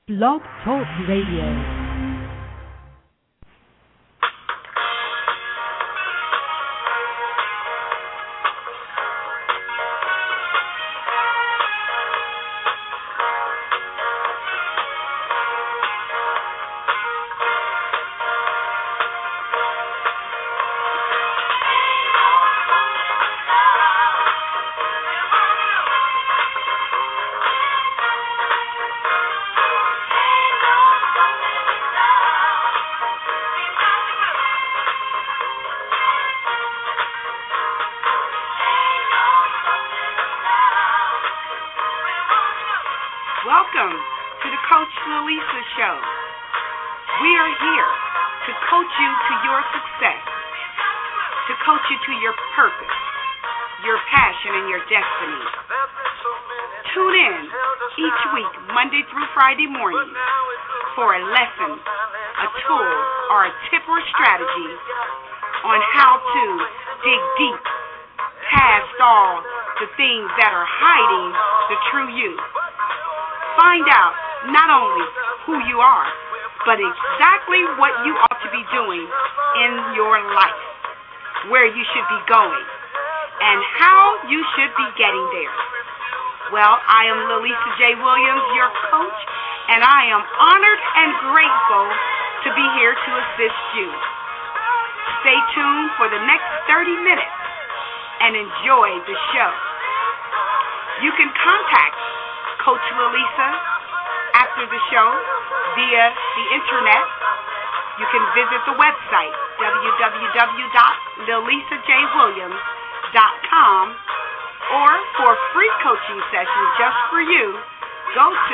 Blog Talk Radio. Welcome to the Coach Lalisa Show. We are here to coach you to your success, to coach you to your purpose, your passion, and your destiny. Tune in each week, Monday through Friday morning, for a lesson, a tool, or a tip or strategy on how to dig deep past all the things that are hiding the true you. Find out not only who you are, but exactly what you ought to be doing in your life, where you should be going, and how you should be getting there. Well, I am Lalisa J. Williams, your coach, and I am honored and grateful to be here to assist you. Stay tuned for the next 30 minutes and enjoy the show. You can contact Coach Lalisa after the show via the internet. You can visit the website www.lalisajwilliams.com, or for free coaching sessions just for you, go to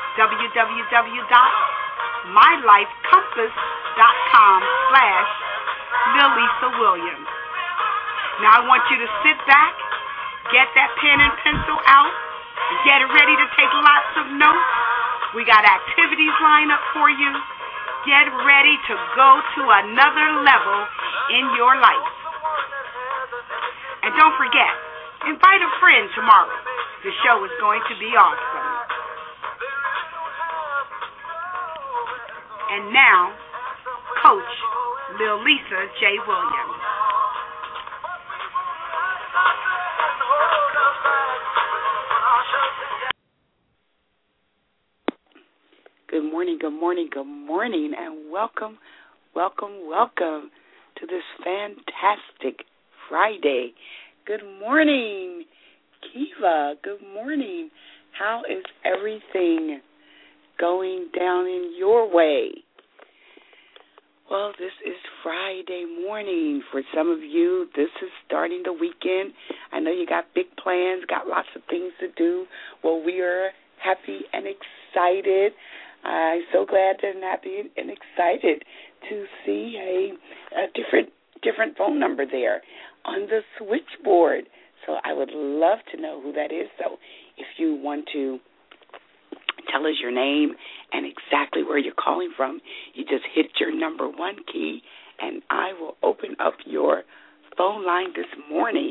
www.mylifecompass.com/Lalisa Williams. Now I want you to sit back, get that pen and pencil out, get ready to take lots of notes. We got activities lined up for you. Get ready to go to another level in your life. And don't forget, invite a friend tomorrow. The show is going to be awesome. And now, Coach Lalisa J. Williams. Good morning, and welcome to this fantastic Friday. Good morning, Kiva. Good morning. How is everything going down in your way? Well, this is Friday morning. For some of you, this is starting the weekend. I know you got big plans, got lots of things to do. Well, we are happy and excited. I'm so glad and happy and excited to see a different phone number there on the switchboard. So I would love to know who that is. So if you want to tell us your name and exactly where you're calling from, you just hit your number 1 key, and I will open up your phone line this morning.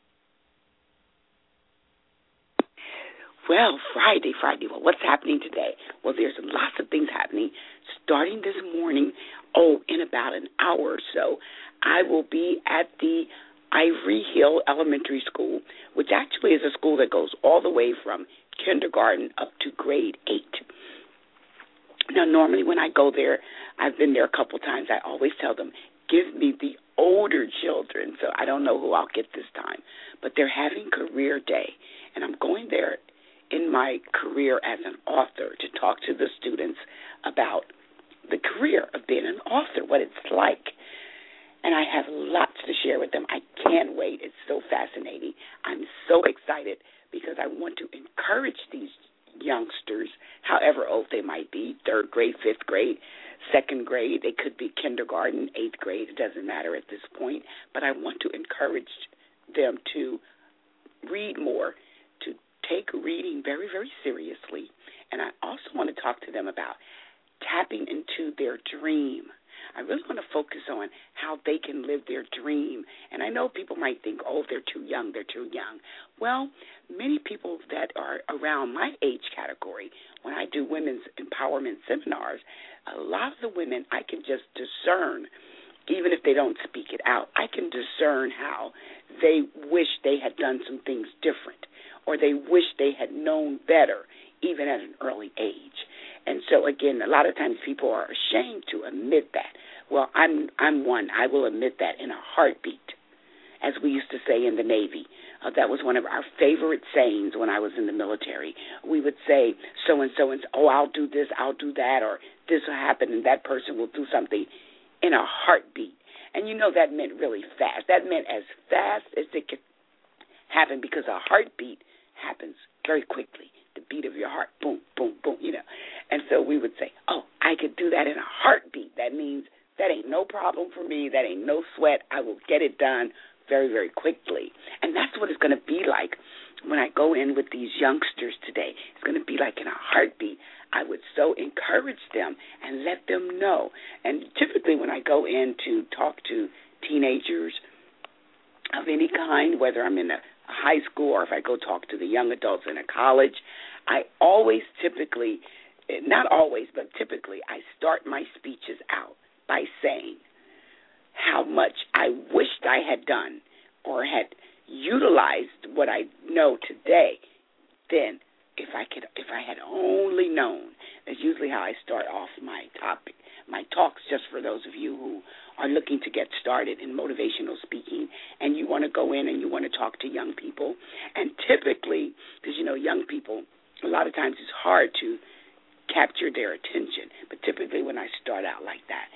Well, Friday. Well, what's happening today? Well, there's lots of things happening. Starting this morning, in about an hour or so, I will be at the Ivory Hill Elementary School, which actually is a school that goes all the way from kindergarten up to grade 8. Now, normally when I go there, I've been there a couple times, I always tell them, give me the older children, so I don't know who I'll get this time. But they're having career day, and I'm going there in my career as an author to talk to the students about the career of being an author, what it's like. And I have lots to share with them. I can't wait. It's so fascinating. I'm so excited because I want to encourage these youngsters, however old they might be, 3rd grade, 5th grade, 2nd grade. They could be kindergarten, 8th grade. It doesn't matter at this point. But I want to encourage them to read more, to take reading very, very seriously. And I also want to talk to them about tapping into their dream. I really want to focus on how they can live their dream. And I know people might think, they're too young. Well, many people that are around my age category, when I do women's empowerment, empowerment seminars, a lot of the women I can just discern, even if they don't speak it out, I can discern how they wish they had done some things different, or they wish they had known better, even at an early age. And so, again, a lot of times people are ashamed to admit that. Well, I'm one. I will admit that in a heartbeat, as we used to say in the Navy. That was one of our favorite sayings when I was in the military. We would say, so-and-so, oh, I'll do this, I'll do that, or this will happen, and that person will do something in a heartbeat. And you know that meant really fast. That meant as fast as it could happen, because a heartbeat happens very quickly. The beat of your heart, boom, boom, boom, And so we would say, oh, I could do that in a heartbeat. That means that ain't no problem for me. That ain't no sweat. I will get it done very, very quickly. And that's what it's going to be like when I go in with these youngsters today. It's going to be like in a heartbeat. I would so encourage them and let them know. And typically when I go in to talk to teenagers of any kind, whether I'm in a high school or if I go talk to the young adults in a college, I always typically, not always, but typically, I start my speeches out by saying how much I wished I had done or had utilized what I know today. Then, if I had only known. That's usually how I start off my talks, just for those of you who are looking to get started in motivational speaking, and you want to go in and you want to talk to young people. And typically, because, young people, a lot of times it's hard to capture their attention. But typically when I start out like that,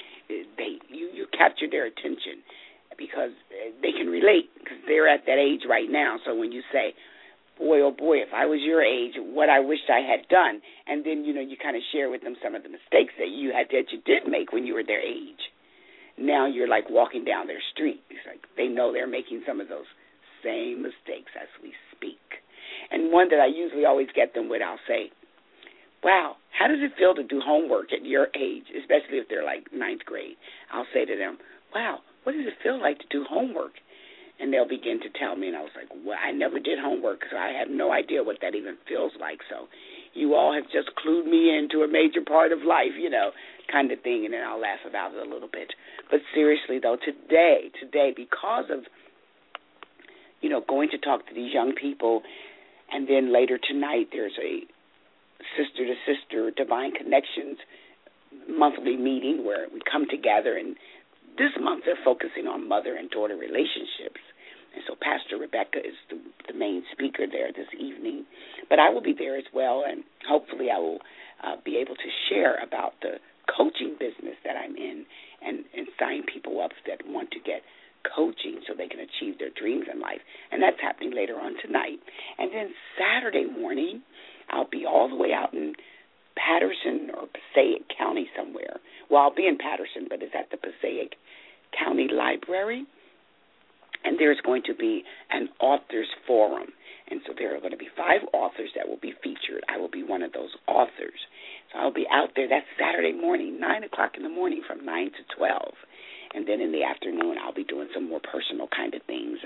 you capture their attention because they can relate, because they're at that age right now. So when you say, boy, oh boy, if I was your age, what I wished I had done, and then, you kind of share with them some of the mistakes that you did make when you were their age. Now you're like walking down their street. It's like they know they're making some of those same mistakes as we speak. And one that I usually always get them with, I'll say, wow, how does it feel to do homework at your age, especially if they're like ninth grade? I'll say to them, wow, what does it feel like to do homework? And they'll begin to tell me, and I was like, well, I never did homework, so I have no idea what that even feels like. So you all have just clued me into a major part of life, kind of thing, and then I'll laugh about it a little bit. But seriously, though, today, because of, going to talk to these young people, and then later tonight there's a sister-to-sister Divine Connections monthly meeting where we come together, and this month they're focusing on mother and daughter relationships. And so Pastor Rebecca is the main speaker there this evening. But I will be there as well, and hopefully I will be able to share about the coaching business that I'm in and sign people up that want to get coaching so they can achieve their dreams in life. And that's happening later on tonight. And then Saturday morning, I'll be all the way out in Patterson or Passaic County somewhere. Well, I'll be in Patterson, but it's at the Passaic County Library. And there's going to be an authors forum. And so there are going to be 5 authors that will be featured. I will be one of those authors. So I'll be out there. That's Saturday morning, 9 o'clock in the morning, from 9 to 12. And then in the afternoon, I'll be doing some more personal kind of things.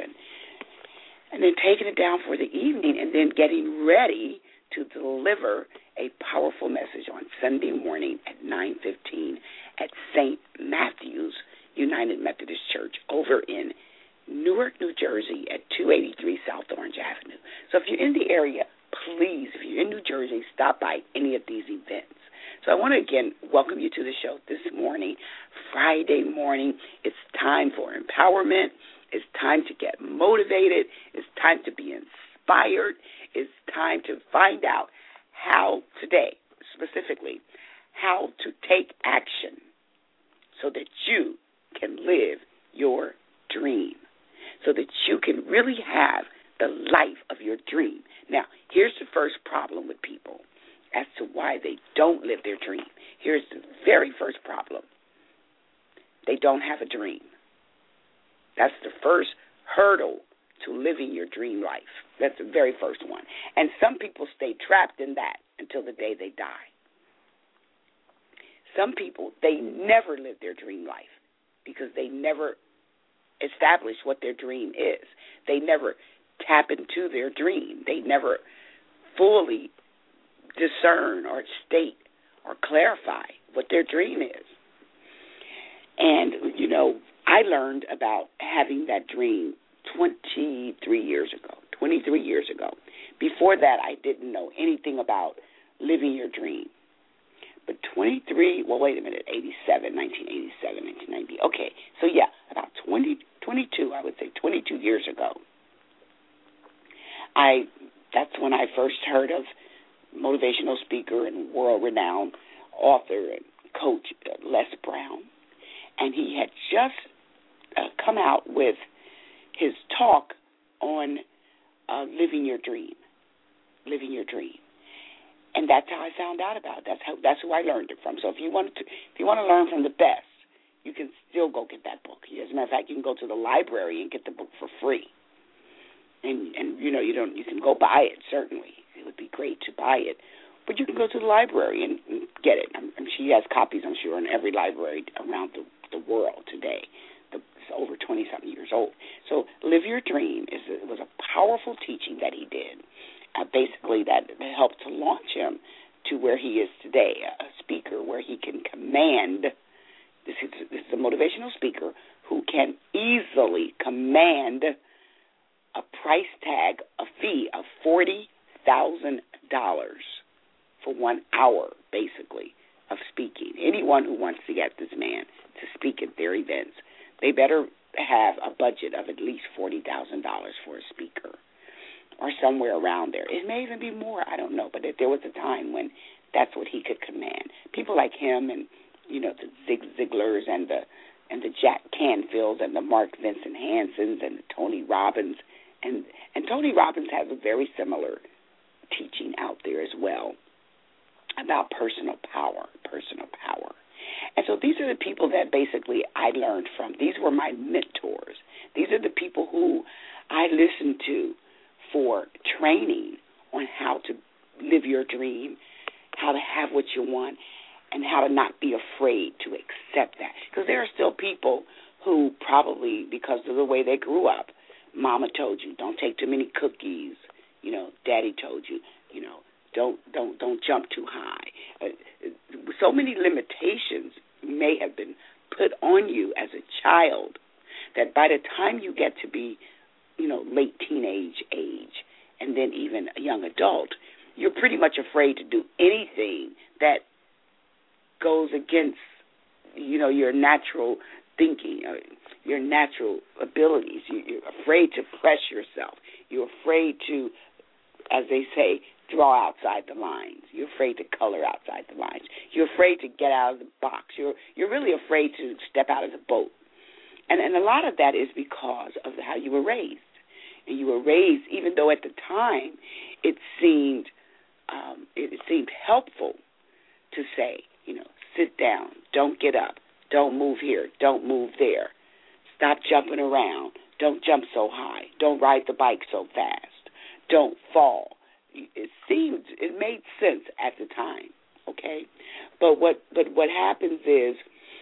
And then taking it down for the evening, and then getting ready to deliver a powerful message on Sunday morning at 9:15 at St. Matthew's United Methodist Church over in Newark, New Jersey at 283 South Orange Avenue. So if you're in the area, please, if you're in New Jersey, stop by any of these events. So I want to, again, welcome you to the show this morning, Friday morning. It's time for empowerment. It's time to get motivated. It's time to be inspired. It's time to find out how today, specifically, how to take action so that you can live your dream, so that you can really have the life of your dream. Now, here's the first problem with people as to why they don't live their dream. Here's the very first problem. They don't have a dream. That's the first hurdle to living your dream life. That's the very first one. And some people stay trapped in that until the day they die. Some people, they never live their dream life because they never establish what their dream is. They never tap into their dream. They never fully discern or state or clarify what their dream is. And, I learned about having that dream 23 years ago. Before that, I didn't know anything about living your dream. But 1987, 1990. Okay, so about 22, I would say 22 years ago, that's when I first heard of motivational speaker and world-renowned author and coach Les Brown. And he had just come out with his talk on living your dream. And that's how I found out about it. That's who I learned it from. So if you want to learn from the best, you can still go get that book. As a matter of fact, you can go to the library and get the book for free. And you can go buy it. Certainly, it would be great to buy it. But you can go to the library and get it. She has copies, I'm sure, in every library around the world today. It's over 20-something years old. So Live Your Dream was a powerful teaching that he did. Basically, that helped to launch him to where he is today, a speaker where he can command. This is a motivational speaker who can easily command a price tag, a fee of $40,000 for 1 hour, basically, of speaking. Anyone who wants to get this man to speak at their events, they better have a budget of at least $40,000 for a speaker, or somewhere around there. It may even be more, I don't know, but there was a time when that's what he could command. People like him and, the Zig Ziglars and the Jack Canfields and the Mark Vincent Hansons and the Tony Robbins. And Tony Robbins has a very similar teaching out there as well about personal power. And so these are the people that basically I learned from. These were my mentors. These are the people who I listened to for training on how to live your dream, how to have what you want, and how to not be afraid to accept that. Because there are still people who probably, because of the way they grew up, Mama told you, don't take too many cookies. Daddy told you, don't jump too high. So many limitations may have been put on you as a child that by the time you get to be, late teenage age and then even a young adult, you're pretty much afraid to do anything that goes against, your natural thinking, your natural abilities. You're afraid to press yourself. You're afraid to, as they say, draw outside the lines. You're afraid to color outside the lines. You're afraid to get out of the box. You're really afraid to step out of the boat. And a lot of that is because of how you were raised. And you were raised, even though at the time it seemed helpful to say, sit down, don't get up, don't move here, don't move there, stop jumping around, don't jump so high, don't ride the bike so fast, don't fall. It made sense at the time, okay? But what happens is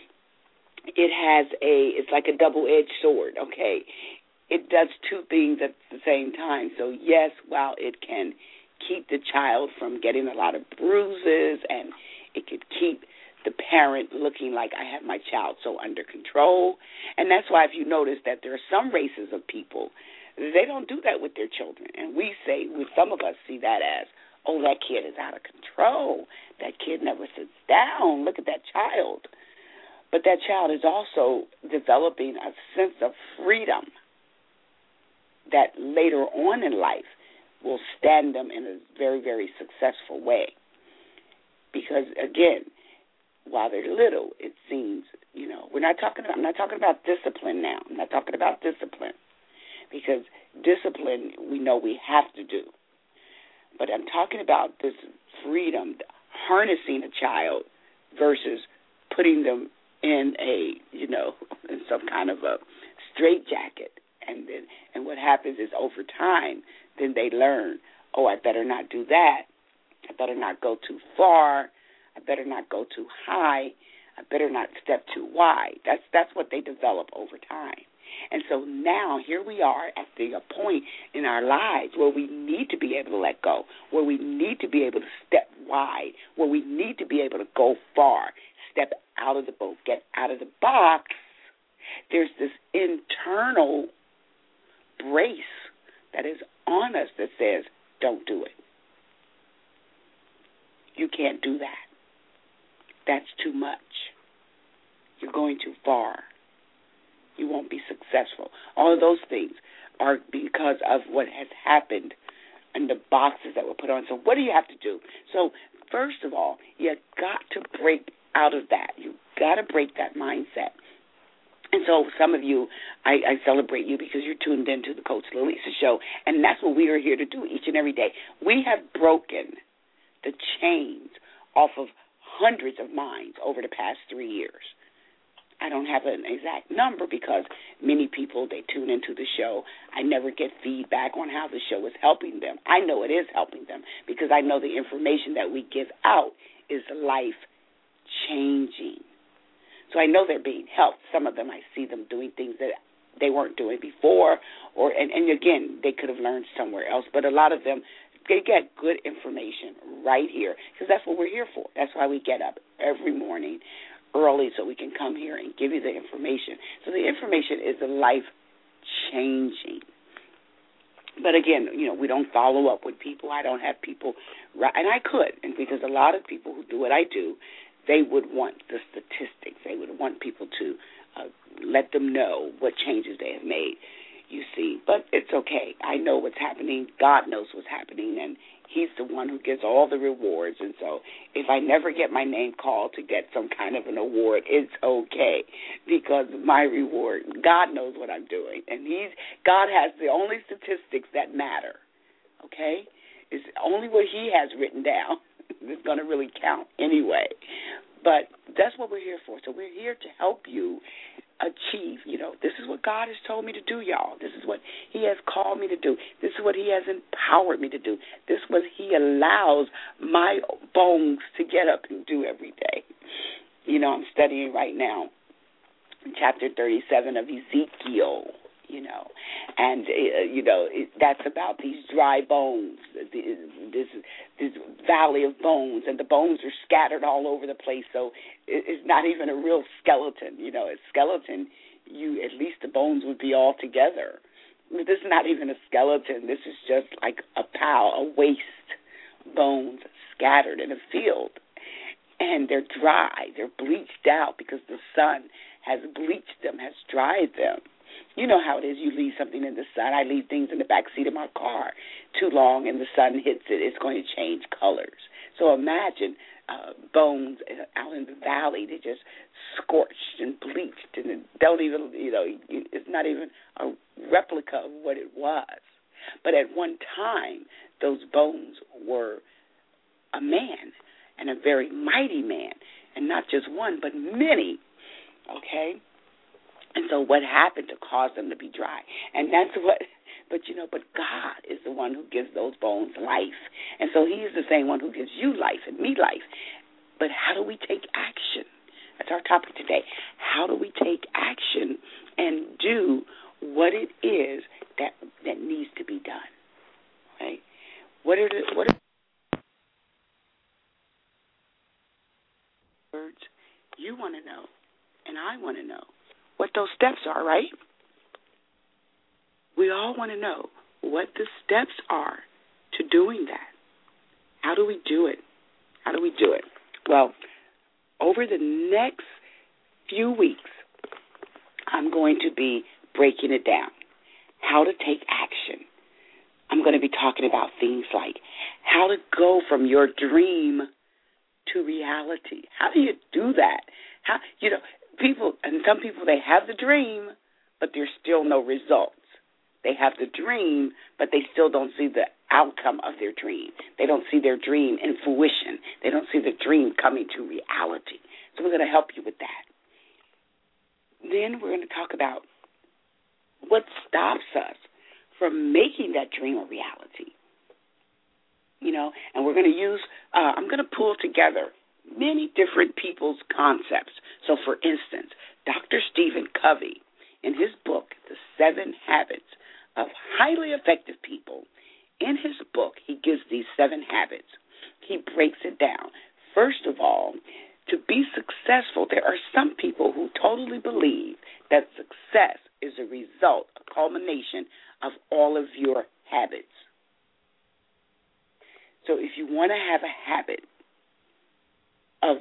it's like a double-edged sword, okay? It does two things at the same time. So, yes, while it can keep the child from getting a lot of bruises and it could keep the parent looking like I have my child so under control. And that's why if you notice that there are some races of people, they don't do that with their children. And some of us see that as, oh, that kid is out of control. That kid never sits down. Look at that child. But that child is also developing a sense of freedom that later on in life will stand them in a very, very successful way. Because, again, while they're little, it seems, I'm not talking about discipline now. I'm not talking about discipline. Because discipline, we know we have to do. But I'm talking about this freedom, harnessing a child versus putting them in in some kind of a straitjacket. And what happens is over time, then they learn, oh, I better not do that. I better not go too far. I better not go too high. I better not step too wide. That's what they develop over time. And so now here we are at the point in our lives where we need to be able to let go, where we need to be able to step wide, where we need to be able to go far, step out of the boat, get out of the box. There's this internal brace that is on us that says, don't do it. You can't do that. That's too much. You're going too far. You won't be successful. All of those things are because of what has happened and the boxes that were put on. So what do you have to do? So first of all, you got to break out of that. You got to break that mindset. And so some of you, I celebrate you because you're tuned into the Coach Lalisa Show, and that's what we are here to do each and every day. We have broken the chains off of hundreds of minds over the past 3 years. I don't have an exact number because many people, they tune into the show. I never get feedback on how the show is helping them. I know it is helping them because I know the information that we give out is life-changing. So I know they're being helped. Some of them, I see them doing things that they weren't doing before, and again, they could have learned somewhere else. But a lot of them, they get good information right here because that's what we're here for. That's why we get up every morning early so we can come here and give you the information. So the information is life-changing. But again, we don't follow up with people. I don't have people, and I could, and because a lot of people who do what I do, they would want the statistics. They would want people to let them know what changes they have made, you see. But it's okay. I know what's happening. God knows what's happening, and He's the one who gets all the rewards. And so if I never get my name called to get some kind of an award, it's okay because my reward, God knows what I'm doing. And God has the only statistics that matter, okay? It's only what He has written down is going to really count anyway. But that's what we're here for. So we're here to help you achieve. This is what God has told me to do, y'all. This is what He has called me to do. This is what He has empowered me to do. This is what He allows my bones to get up and do every day. I'm studying right now chapter 37 of Ezekiel, and, that's about these dry bones, this valley of bones, and the bones are scattered all over the place, so it's not even a real skeleton. A skeleton, at least the bones would be all together. This is not even a skeleton. This is just like a pile, a waste, bones scattered in a field, and they're dry. They're bleached out because the sun has bleached them, has dried them. You know how it is. You leave something in the sun. I leave things in the back seat of my car too long and the sun hits it. It's going to change colors. So imagine bones out in the valley. They're just scorched and bleached and don't even, it's not even a replica of what it was. But at one time, those bones were a man and a very mighty man. And not just one, but many. Okay? And so what happened to cause them to be dry? And that's what, but God is the one who gives those bones life. And so He is the same one who gives you life and me life. But how do we take action? That's our topic today. How do we take action and do what it is that needs to be done? Right? What are words you want to know and I want to know? What those steps are, right? We all want to know what the steps are to doing that. How do we do it? How do we do it? Well, over the next few weeks, I'm going to be breaking it down. How to take action. I'm going to be talking about things like how to go from your dream to reality. How do you do that? Some people, they have the dream, but there's still no results. They have the dream, but they still don't see the outcome of their dream. They don't see their dream in fruition. They don't see the dream coming to reality. So we're going to help you with that. Then we're going to talk about what stops us from making that dream a reality. And we're going to use, I'm going to pull together many different people's concepts. So, for instance, Dr. Stephen Covey in his book, The 7 Habits of Highly Effective People, in his book, he gives these 7 habits. He breaks it down. First of all, to be successful, there are some people who totally believe that success is a result, a culmination of all of your habits. So if you want to have a habit of,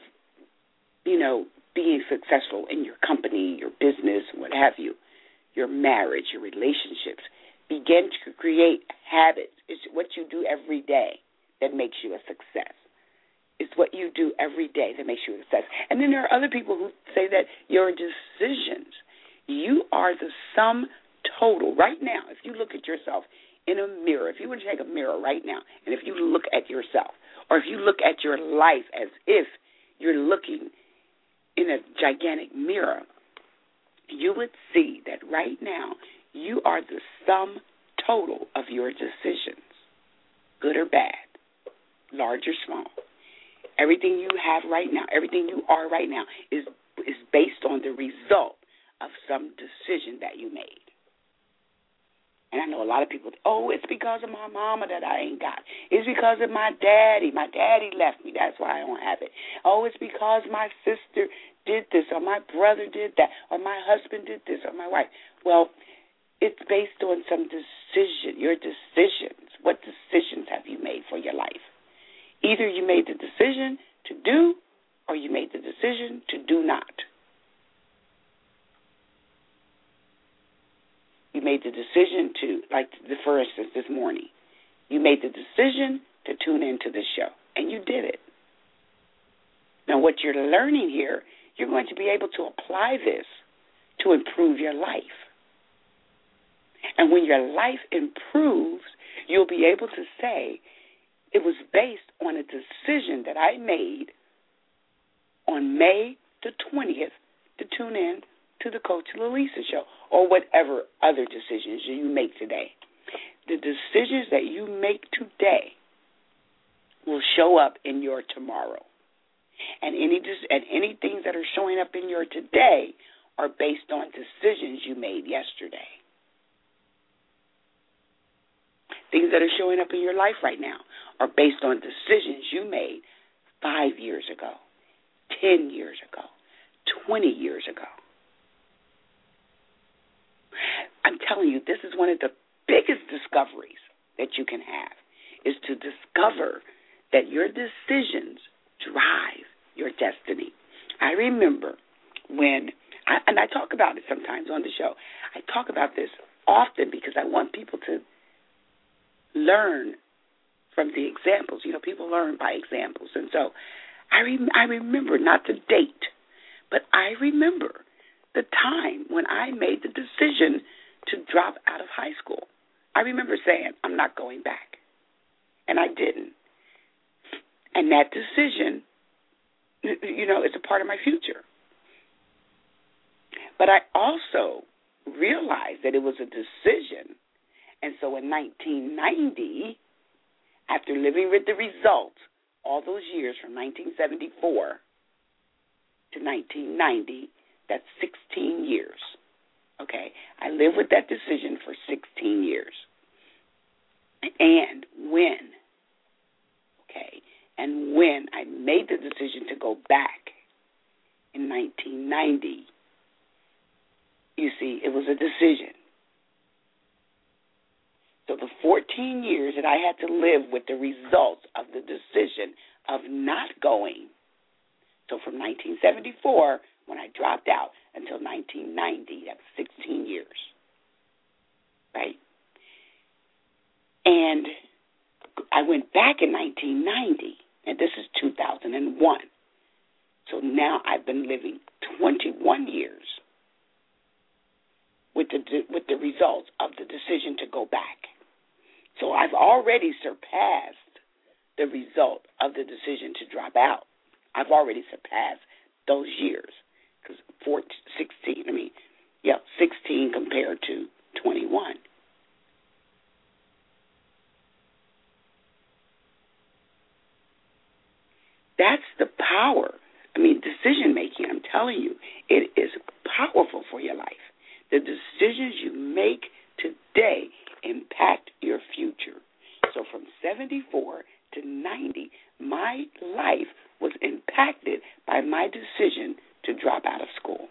being successful in your company, your business, what have you, your marriage, your relationships, begin to create habits. It's what you do every day that makes you a success. It's what you do every day that makes you a success. And then there are other people who say that your decisions, you are the sum total. Right now, if you look at yourself in a mirror, if you were to take a mirror right now, and if you look at yourself, or if you look at your life as if you're looking in a gigantic mirror, you would see that right now you are the sum total of your decisions, good or bad, large or small. Everything you have right now, everything you are right now is based on the result of some decision that you made. And I know a lot of people, it's because of my mama that I ain't got. It's because of my daddy. My daddy left me. That's why I don't have it. It's because my sister did this, or my brother did that, or my husband did this, or my wife. Well, it's based on some decision, your decisions. What decisions have you made for your life? Either you made the decision to do, or you made the decision to do not. You made the decision to, for instance, this morning, you made the decision to tune into this show, and you did it. Now, what you're learning here, you're going to be able to apply this to improve your life. And when your life improves, you'll be able to say, it was based on a decision that I made on May the 20th to tune in to the Coach Lalisa Show, or whatever other decisions you make today. The decisions that you make today will show up in your tomorrow. And any things that are showing up in your today are based on decisions you made yesterday. Things that are showing up in your life right now are based on decisions you made 5 years ago, 10 years ago, 20 years ago. I'm telling you, this is one of the biggest discoveries that you can have, is to discover that your decisions drive your destiny. I remember when, I talk about it sometimes on the show, I talk about this often because I want people to learn from the examples. People learn by examples. And so I remember, not the date, but I remember the time when I made the decision to drop out of high school. I remember saying, I'm not going back. And I didn't. And that decision, is a part of my future. But I also realized that it was a decision. And so in 1990, after living with the results all those years from 1974 to 1990, that's 16 years, okay? I lived with that decision for 16 years. And when I made the decision to go back in 1990, you see, it was a decision. So the 14 years that I had to live with the results of the decision of not going, so from 1974, when I dropped out, until 1990, that was 16 years, right? And I went back in 1990, and this is 2001. So now I've been living 21 years with the results of the decision to go back. So I've already surpassed the result of the decision to drop out. I've already surpassed those years, because 16 compared to 21. That's the power. Decision making, I'm telling you, it is powerful for your life. The decision to drop out of school.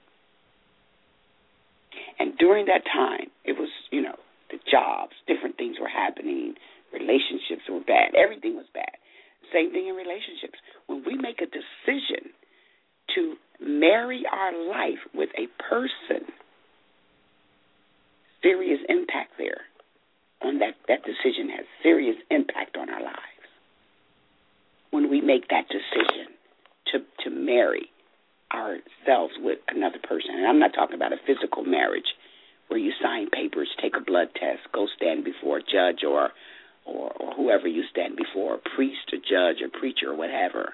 And during that time, it was, the jobs, different things were happening, relationships were bad, everything was bad. Same thing in relationships. When we make a decision to marry our life with a person, serious impact there. On that decision has serious impact on our lives. When we make that decision to marry ourselves with another person, and I'm not talking about a physical marriage where you sign papers, take a blood test, go stand before a judge or whoever you stand before, a priest, a judge, a preacher, or whatever.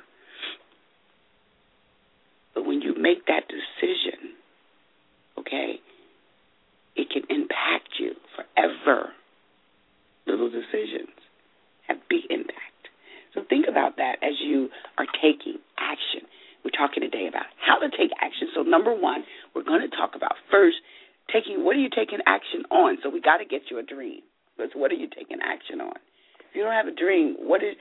But when you make that decision, okay, it can impact you forever. Little decisions have big impact. So think about that as you are taking action. We're talking today about how to take action. So number one, we're going to talk about first what are you taking action on? So we got to get you a dream. But what are you taking action on? If you don't have a dream,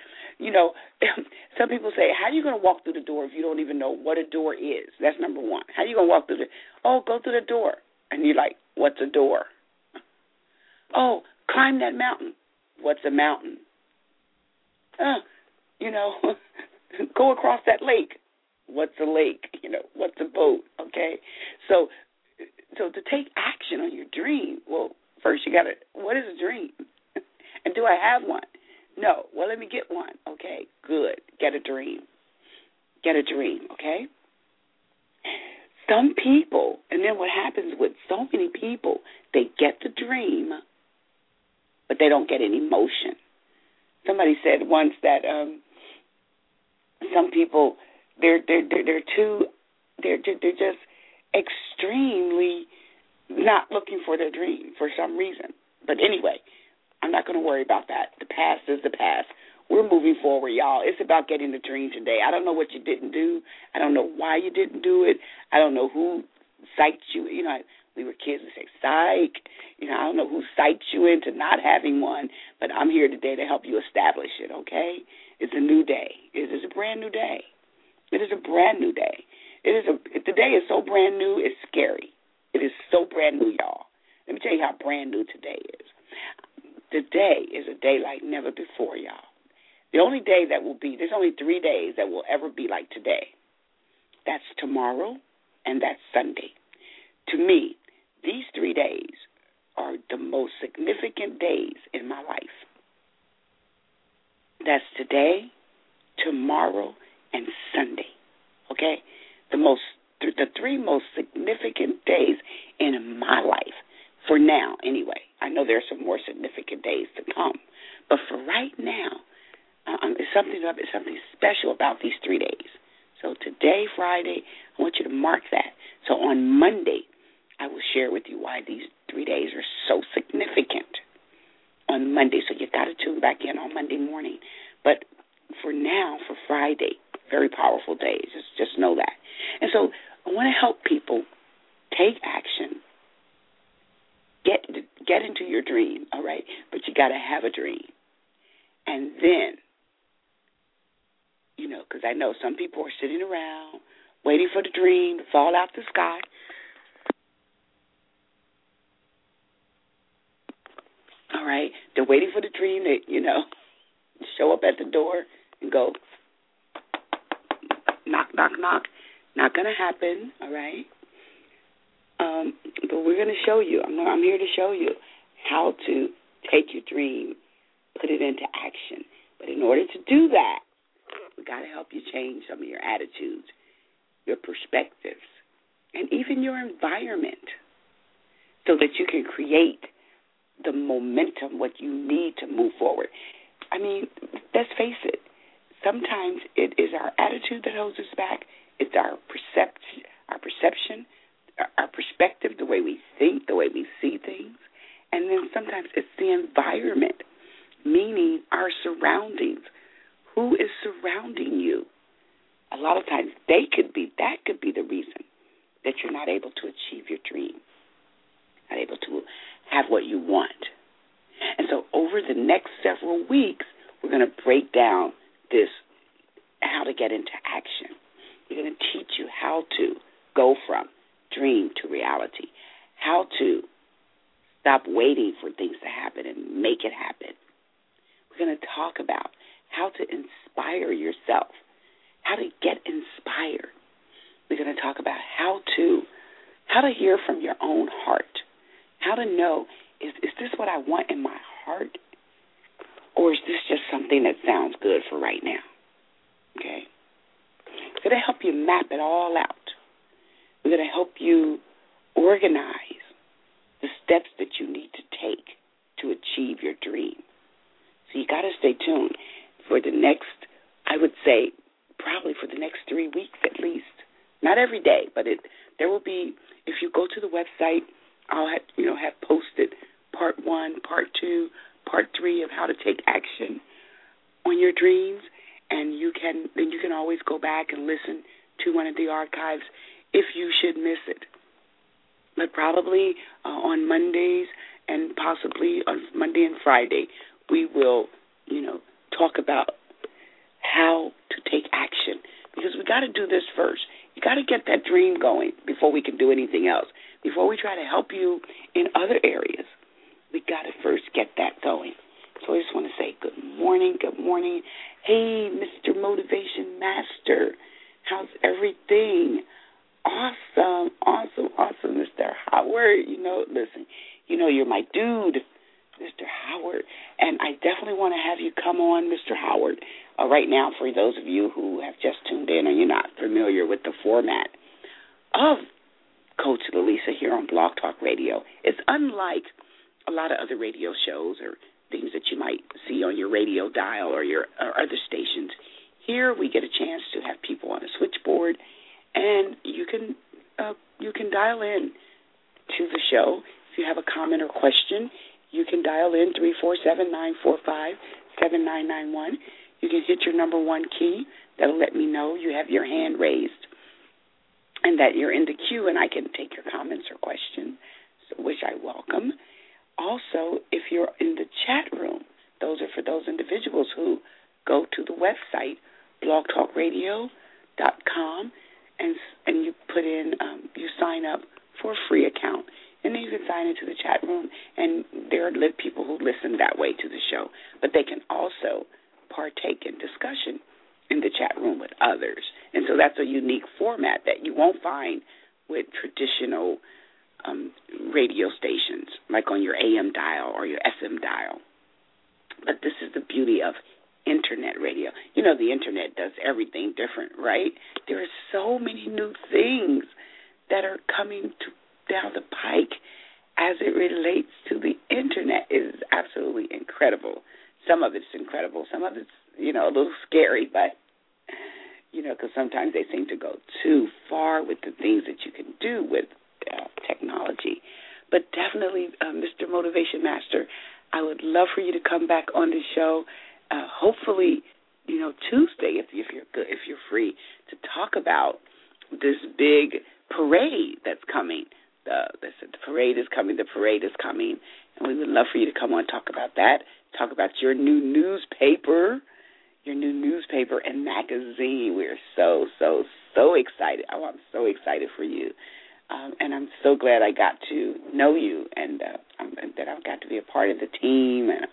some people say, how are you going to walk through the door if you don't even know what a door is? That's number one. How are you going to walk through go through the door. And you're like, what's a door? Oh, climb that mountain. What's a mountain? Go across that lake. What's a lake? What's a boat? Okay? So to take action on your dream, well, first you got to, what is a dream? And do I have one? No. Well, let me get one. Okay, good. Get a dream. Get a dream, okay? Some people, and then what happens with so many people, they get the dream, but they don't get any motion. Somebody said once that some people they're just extremely not looking for their dream for some reason. But anyway, I'm not going to worry about that. The past is the past. We're moving forward, y'all. It's about getting the dream today. I don't know what you didn't do. I don't know why you didn't do it. I don't know who psyched you. We were kids, we say, psych. I don't know who psyched you into not having one, but I'm here today to help you establish it, okay? It's a new day. It is a brand new day. It is a brand new day. The day is so brand new, it's scary. It is so brand new, y'all. Let me tell you how brand new today is. Today is a day like never before, y'all. The only day that will be, there's only 3 days that will ever be like today. That's tomorrow and that's Sunday. To me, these 3 days are the most significant days in my life. That's today, tomorrow, and Sunday. Okay? The 3 most significant days in my life, for now anyway. I know there are some more significant days to come, but for right now, it's something special about these 3 days. So today, Friday, I want you to mark that. So on Monday, I will share with you why these 3 days are so significant on Monday. So you got to tune back in on Monday morning. But for now, for Friday, very powerful days. Just know that. And so I want to help people take action. Get into your dream, all right? But you got to have a dream. And then, because I know some people are sitting around waiting for the dream to fall out the sky. All right? They're waiting for the dream to, show up at the door and go, knock, knock, knock. Not going to happen, all right? But we're going to show you. I'm here to show you how to take your dream, put it into action. But in order to do that, we got to help you change some of your attitudes, your perspectives, and even your environment so that you can create the momentum, what you need to move forward. I mean, let's face it. Sometimes it is our attitude that holds us back. It's our perception, our perspective, the way we think, the way we see things. And then sometimes it's the environment, meaning our surroundings. Who is surrounding you? A lot of times that could be the reason that you're not able to achieve your dream, not able to have what you want. And so over the next several weeks, we're going to break down this, how to get into action. We're going to teach you how to go from dream to reality, how to stop waiting for things to happen and make it happen. We're going to talk about how to inspire yourself, how to get inspired. We're going to talk about how to hear from your own heart, how to know, is this what I want in my heart, or is this just something that sounds good for right now? Okay? We're going to help you map it all out. We're going to help you organize the steps that you need to take to achieve your dream. So you got to stay tuned for the next, I would say, probably for the next 3 weeks at least. Not every day, but there will be, if you go to the website, I'll have posted part 1, part 2, part 3 of how to take action on your dreams, and you can always go back and listen to one of the archives if you should miss it. But probably on Mondays and possibly on Monday and Friday, we will, talk about how to take action, because we got to do this first. You got to get that dream going before we can do anything else. Before we try to help you in other areas, we got to first get that going. So I just want to say good morning. Hey, Mr. Motivation Master, how's everything? Awesome, Mr. Howard. Listen, you're my dude, Mr. Howard, and I definitely want to have you come on, Mr. Howard. Right now, for those of you who have just tuned in or you're not familiar with the format of Coach Lalisa here on Blog Talk Radio, it's unlike a lot of other radio shows or things that you might see on your radio dial or other stations. Here we get a chance to have people on a switchboard, and you can dial in to the show. If you have a comment or question, you can dial in 347-945-7991. You can hit your number 1 key. That'll let me know you have your hand raised and that you're in the queue, and I can take your comments or questions, which I welcome. Also, if you're in the chat room, those are for those individuals who go to the website, blogtalkradio.com, and you put in, you sign up for a free account. And then you can sign into the chat room, and there are people who listen that way to the show. But they can also partake in discussion in the chat room with others. And so that's a unique format that you won't find with traditional radio stations, like on your AM dial or your SM dial. But this is the beauty of Internet radio. The Internet does everything different, right? There are so many new things that are coming down the pike as it relates to the Internet. It is absolutely incredible. Some of it's incredible. Some of it's, a little scary, but, because sometimes they seem to go too far with the things that you can do with technology. But definitely, Mr. Motivation Master, I would love for you to come back on the show, hopefully, Tuesday, if you're good, if you're free, to talk about this big parade that's coming. The parade is coming, and we would love for you to come on and talk about that, talk about your new newspaper and magazine. We're so excited. Oh, I'm so excited for you, and I'm so glad I got to know you, and that I got to be a part of the team, and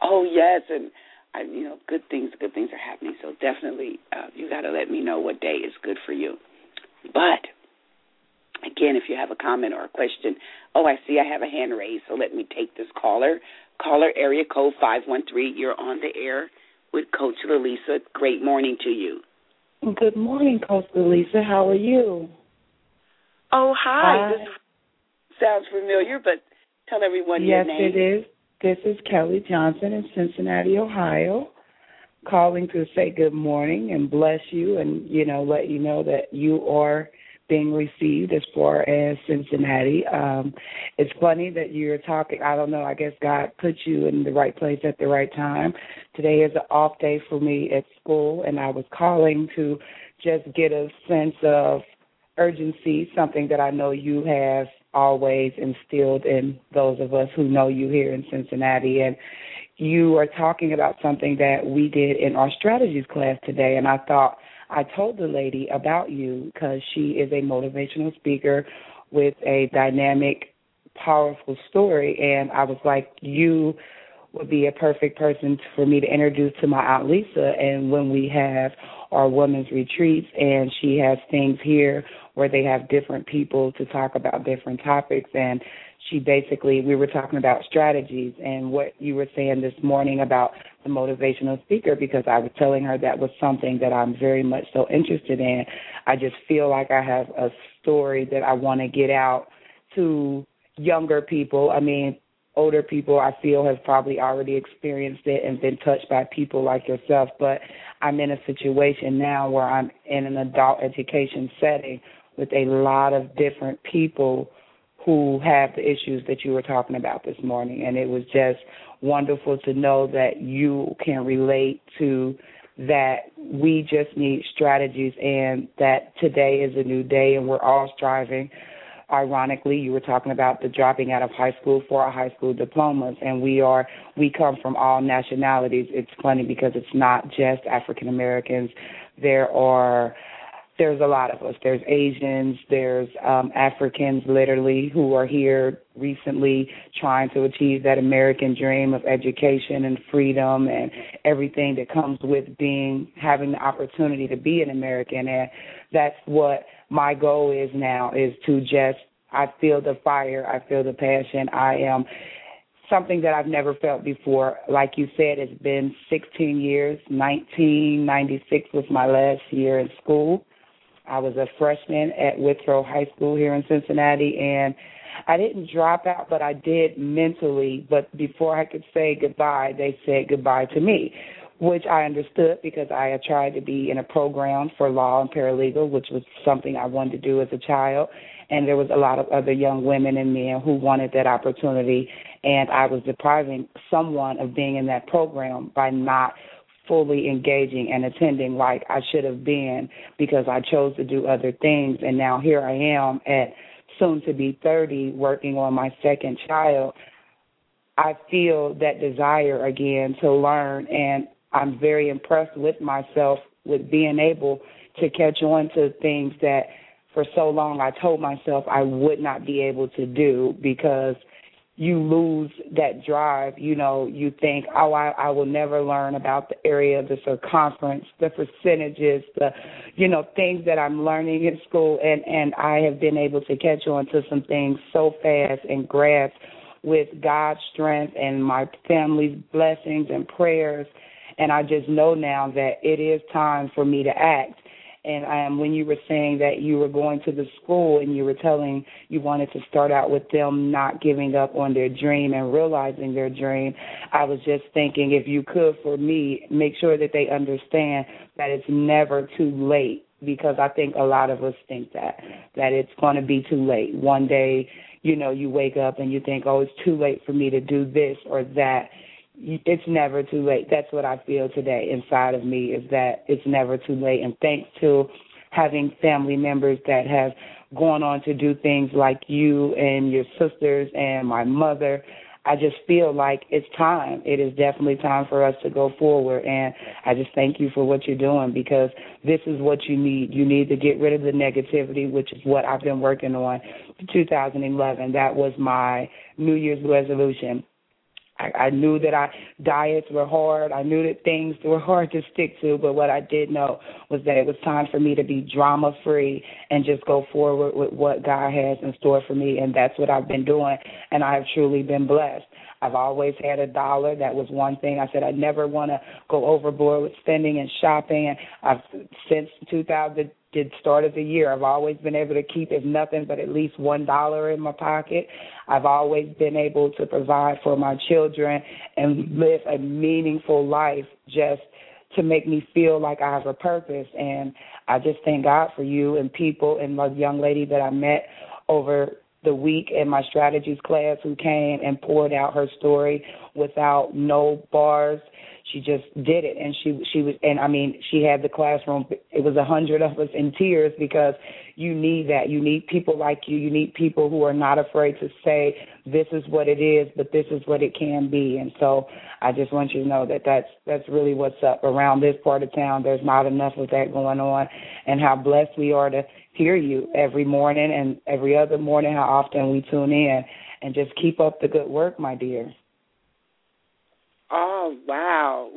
good things are happening, so definitely you got to let me know what day is good for you. But again, if you have a comment or a question, I see I have a hand raised, so let me take this caller. Caller, area code 513, you're on the air with Coach Lalisa. Great morning to you. Good morning, Coach Lalisa. How are you? Oh, hi. This sounds familiar, but tell everyone your name. Yes, it is. This is Kelly Johnson in Cincinnati, Ohio, calling to say good morning and bless you and, let you know that you are being received as far as Cincinnati. It's funny that you're talking, I don't know, I guess God put you in the right place at the right time. Today is an off day for me at school, and I was calling to just get a sense of urgency, something that I know you have always instilled in those of us who know you here in Cincinnati. And you are talking about something that we did in our strategies class today, and I thought I told the lady about you because she is a motivational speaker with a dynamic, powerful story, and I was like, you would be a perfect person for me to introduce to my Aunt Lisa. And when we have our women's retreats, and she has things here where they have different people to talk about different topics, and we were talking about strategies and what you were saying this morning about the motivational speaker, because I was telling her that was something that I'm very much so interested in. I just feel like I have a story that I want to get out to younger people. I mean, older people, I feel, have probably already experienced it and been touched by people like yourself, but I'm in a situation now where I'm in an adult education setting with a lot of different people who have the issues that you were talking about this morning, and it was just wonderful to know that you can relate to that. We just need strategies, and that today is a new day, and we're all striving. Ironically, you were talking about the dropping out of high school for our high school diplomas, and we come from all nationalities. It's funny because it's not just African Americans. There's a lot of us. There's Asians, there's Africans literally who are here recently trying to achieve that American dream of education and freedom and everything that comes with having the opportunity to be an American. And that's what my goal is now, is to I feel the fire, I feel the passion. I am something that I've never felt before. Like you said, it's been 16 years. 1996 was my last year in school. I was a freshman at Withrow High School here in Cincinnati, and I didn't drop out, but I did mentally. But before I could say goodbye, they said goodbye to me, which I understood because I had tried to be in a program for law and paralegal, which was something I wanted to do as a child. And there was a lot of other young women and men who wanted that opportunity, and I was depriving someone of being in that program by not fully engaging and attending like I should have been, because I chose to do other things. And now here I am at soon to be 30, working on my second child. I feel that desire again to learn, and I'm very impressed with myself with being able to catch on to things that for so long I told myself I would not be able to do, because you lose that drive. You know, you think, I will never learn about the area, the circumference, the percentages, things that I'm learning in school. And I have been able to catch on to some things so fast and grasp with God's strength and my family's blessings and prayers. And I just know now that it is time for me to act. And when you were saying that you were going to the school and you were telling you wanted to start out with them not giving up on their dream and realizing their dream, I was just thinking, if you could, for me, make sure that they understand that it's never too late, because I think a lot of us think that it's going to be too late. One day, you wake up and you think, it's too late for me to do this or that. It's never too late. That's what I feel today inside of me, is that it's never too late. And thanks to having family members that have gone on to do things like you and your sisters and my mother, I just feel like it's time. It is definitely time for us to go forward. And I just thank you for what you're doing, because this is what you need. You need to get rid of the negativity, which is what I've been working on in 2011. That was my New Year's resolution. I knew that diets were hard. I knew that things were hard to stick to, but what I did know was that it was time for me to be drama-free and just go forward with what God has in store for me, and that's what I've been doing, and I have truly been blessed. I've always had $1. That was one thing. I said I never want to go overboard with spending and shopping, and since 2000, the start of the year, I've always been able to keep, if nothing but at least $1 in my pocket. I've always been able to provide for my children and live a meaningful life, just to make me feel like I have a purpose. And I just thank God for you and people, and the young lady that I met over the week in my strategies class who came and poured out her story without no bars. just did it, and she was, and I mean, she had the classroom. It was 100 of us in tears, because you need that. You need people like you. You need people who are not afraid to say, this is what it is, but this is what it can be. And so I just want you to know that that's really what's up around this part of town. There's not enough of that going on, and how blessed we are to hear you every morning and every other morning, how often we tune in. And just keep up the good work, my dear. Oh, wow.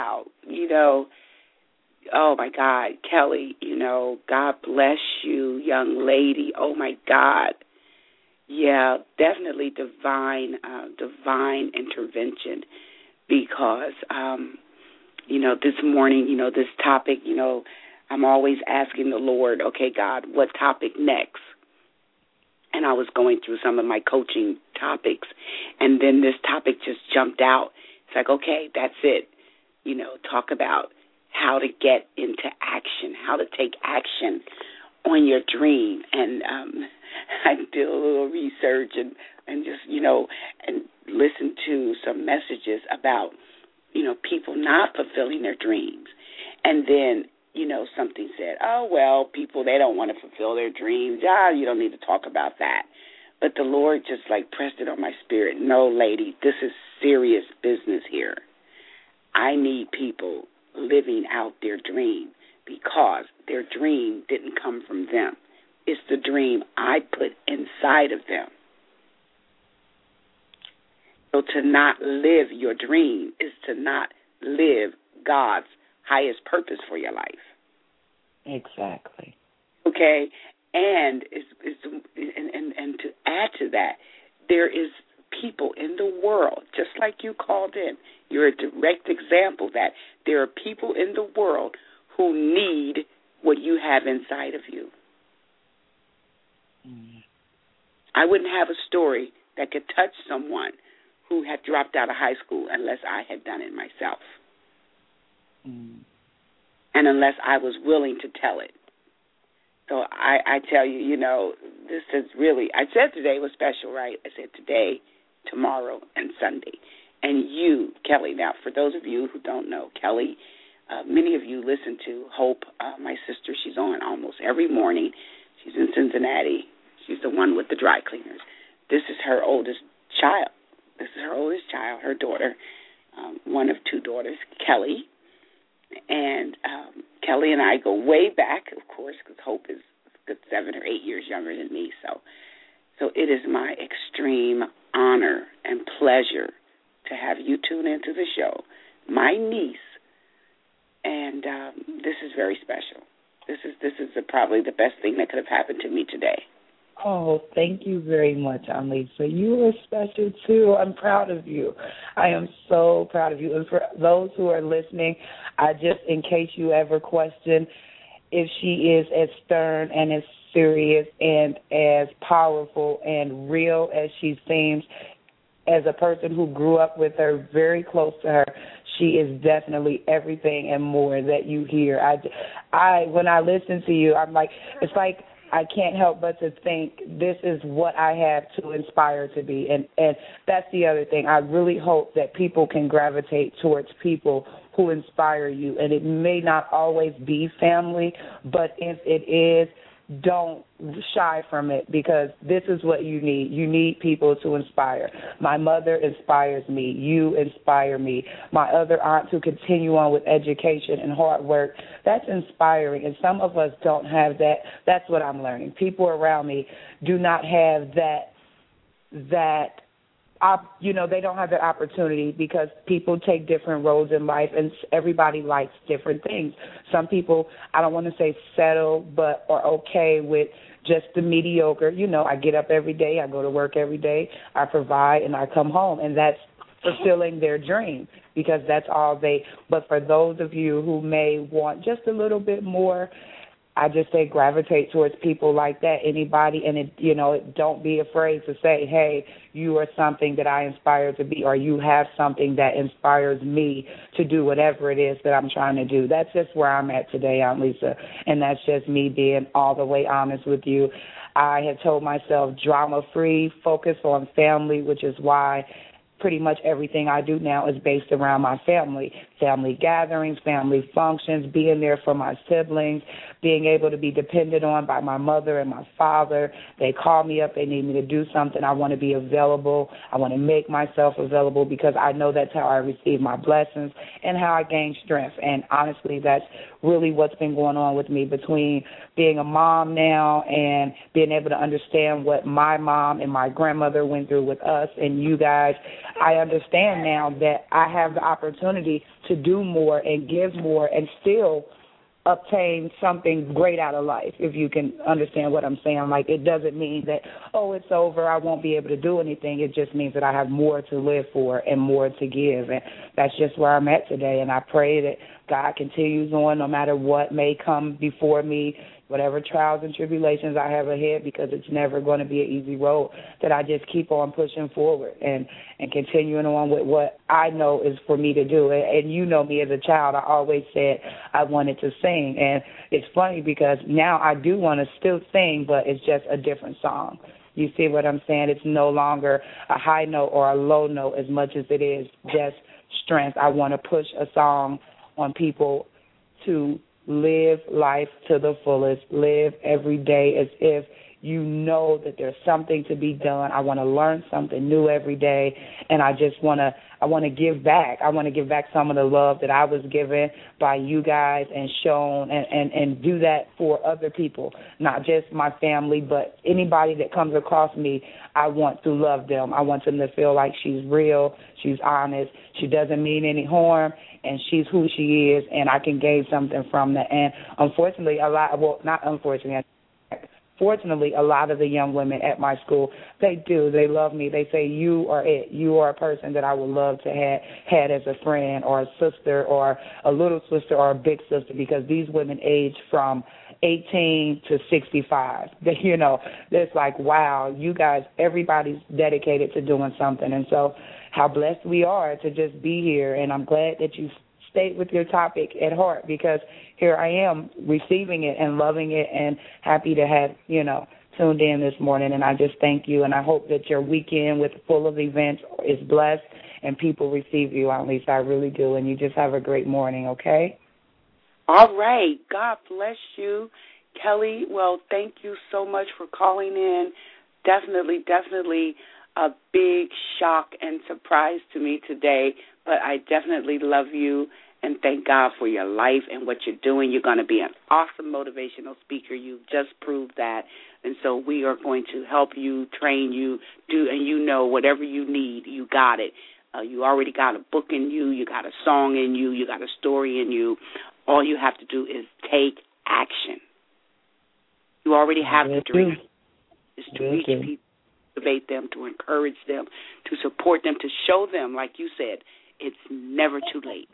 Oh, my God, Kelly, God bless you, young lady. Oh, my God. Yeah, definitely divine intervention, because, this morning, this topic, I'm always asking the Lord, okay, God, what topic next? And I was going through some of my coaching topics, and then this topic just jumped out. It's like, okay, that's it. Talk about how to get into action, how to take action on your dream. And I did a little research and just, and listened to some messages about, people not fulfilling their dreams. And then, something said, oh, well, people, they don't want to fulfill their dreams. You don't need to talk about that. But the Lord just pressed it on my spirit. No, lady, this is serious business here. I need people living out their dream, because their dream didn't come from them. It's the dream I put inside of them. So to not live your dream is to not live God's highest purpose for your life. Exactly. Okay, and and to add to that, there is people in the world, just like you called in. You're a direct example that there are people in the world who need what you have inside of you. I wouldn't have a story that could touch someone who had dropped out of high school unless I had done it myself. And unless I was willing to tell it. So I tell you, this is really, I said today was special, right? I said today, tomorrow, and Sunday. And you, Kelly, now for those of you who don't know, Kelly, many of you listen to Hope, my sister. She's on almost every morning. She's in Cincinnati. She's the one with the dry cleaners. This is her oldest child. Her daughter, one of two daughters, Kelly. And Kelly and I go way back, of course, because Hope is a good 7 or 8 years younger than me. So it is my extreme honor and pleasure to have you tune into the show, my niece. And this is very special. This is probably the best thing that could have happened to me today. Oh, thank you very much, Anlisa. You are special, too. I'm proud of you. I am so proud of you. And for those who are listening, in case you ever question if she is as stern and as serious and as powerful and real as she seems, as a person who grew up with her, very close to her, she is definitely everything and more that you hear. When I listen to you, I'm like, it's like, I can't help but to think this is what I have to inspire to be. And that's the other thing. I really hope that people can gravitate towards people who inspire you. And it may not always be family, but if it is, don't shy from it, because this is what you need. You need people to inspire. My mother inspires me. You inspire me. My other aunts who continue on with education and hard work, that's inspiring. And some of us don't have that. That's what I'm learning. People around me do not have that they don't have that opportunity, because people take different roads in life, and everybody likes different things. Some people, I don't want to say settle, but are okay with just the mediocre. I get up every day, I go to work every day, I provide, and I come home, and that's fulfilling their dream, because that's all but for those of you who may want just a little bit more, I just say gravitate towards people like that. Anybody, and don't be afraid to say, hey, you are something that I inspire to be, or you have something that inspires me to do whatever it is that I'm trying to do. That's just where I'm at today, Anlisa, and that's just me being all the way honest with you. I have told myself drama-free, focus on family, which is why pretty much everything I do now is based around my family gatherings, family functions, being there for my siblings, being able to be depended on by my mother and my father. They call me up, they need me to do something. I want to be available. I want to make myself available because I know that's how I receive my blessings and how I gain strength. And honestly, that's really what's been going on with me between being a mom now and being able to understand what my mom and my grandmother went through with us and you guys. I understand now that I have the opportunity to do more and give more and still obtain something great out of life, if you can understand what I'm saying. Like, it doesn't mean that, oh, it's over, I won't be able to do anything. It just means that I have more to live for and more to give. And that's just where I'm at today. And I pray that God continues on no matter what may come before me, whatever trials and tribulations I have ahead, because it's never going to be an easy road, that I just keep on pushing forward and continuing on with what I know is for me to do. And you know me as a child, I always said I wanted to sing. And it's funny because now I do want to still sing, but it's just a different song. You see what I'm saying? It's no longer a high note or a low note as much as it is just strength. I want to push a song on people to live life to the fullest, live every day as if you know that there's something to be done. I want to learn something new every day, and I want to give back. I want to give back some of the love that I was given by you guys and shown, and do that for other people, not just my family, but anybody that comes across me. I want to love them. I want them to feel like she's real, she's honest, she doesn't mean any harm, and she's who she is, and I can gain something from that. And unfortunately, fortunately, a lot of the young women at my school, they love me. They say, you are it. You are a person that I would love to have had as a friend or a sister or a little sister or a big sister, because these women age from 18 to 65. It's like, wow, you guys, everybody's dedicated to doing something. And so how blessed we are to just be here. And I'm glad that you stayed with your topic at heart, because here I am receiving it and loving it and happy to have, tuned in this morning. And I just thank you. And I hope that your weekend with full of events is blessed and people receive you. At least I really do. And you just have a great morning, okay? All right. God bless you, Kelly. Well, thank you so much for calling in. Definitely a big shock and surprise to me today, but I definitely love you and thank God for your life and what you're doing. You're going to be an awesome motivational speaker. You've just proved that, and so we are going to help you, train you, and whatever you need, you got it. You already got a book in you. You got a song in you. You got a story in you. All you have to do is take action. You already have the dream. It's to reach people, to motivate them, to encourage them, to support them, to show them, like you said, it's never too late.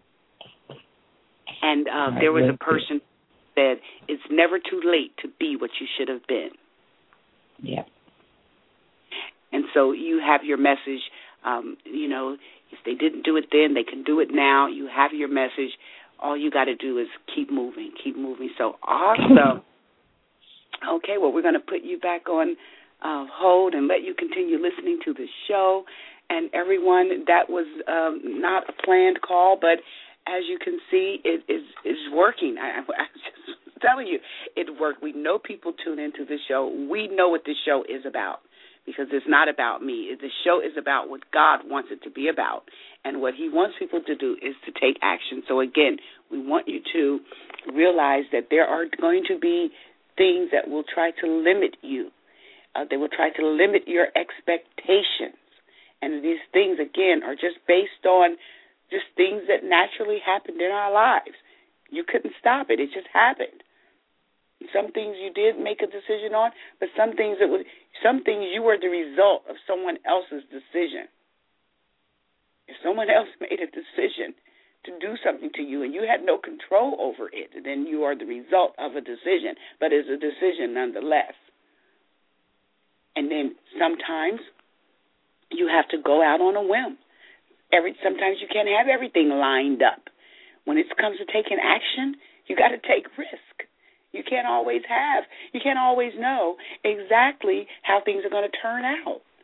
And there was a person who said, it's never too late to be what you should have been. Yeah. And so you have your message. If they didn't do it then, they can do it now. You have your message. All you got to do is keep moving. So awesome. Okay, well, we're going to put you back on hold and let you continue listening to the show. And everyone, that was not a planned call, but as you can see, it is working. I'm just telling you, it worked. We know people tune into the show. We know what this show is about, because it's not about me. The show is about what God wants it to be about. And what he wants people to do is to take action. So, again, we want you to realize that there are going to be things that will try to limit you. They will try to limit your expectations. And these things, again, are just based on just things that naturally happened in our lives. You couldn't stop it. It just happened. Some things you did make a decision on, but some things you were the result of someone else's decision. If someone else made a decision to do something to you and you had no control over it, then you are the result of a decision, but it's a decision nonetheless. And then sometimes you have to go out on a whim. Sometimes you can't have everything lined up. When it comes to taking action, you got to take risk. You can't always know exactly how things are going to turn out.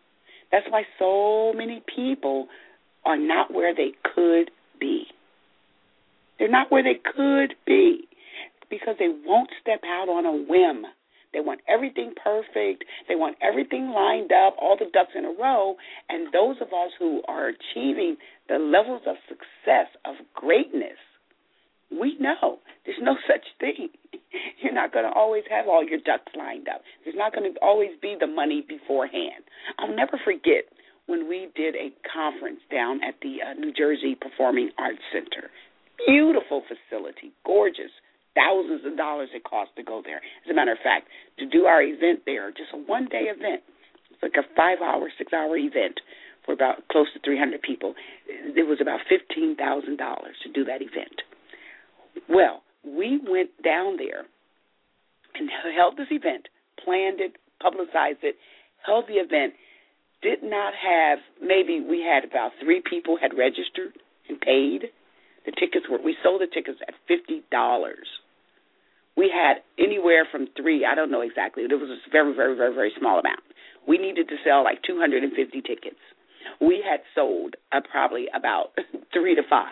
That's why so many people are not where they could be. They're not where they could be because they won't step out on a whim. They want everything perfect. They want everything lined up, all the ducks in a row. And those of us who are achieving the levels of success, of greatness, we know there's no such thing. You're not going to always have all your ducks lined up. There's not going to always be the money beforehand. I'll never forget when we did a conference down at the New Jersey Performing Arts Center. Beautiful facility, gorgeous. Thousands of dollars it cost to go there. As a matter of fact, to do our event there, just a one-day event, it's like a 5-hour, 6-hour event for about close to 300 people. It was about $15,000 to do that event. Well, we went down there and held this event, planned it, publicized it, held the event, did not have, maybe we had about 3 people had registered and paid. The tickets were, we sold the tickets at $50. We had anywhere from 3, I don't know exactly, it was a very, very, very, very small amount. We needed to sell like 250 tickets. We had sold probably about 3 to 5.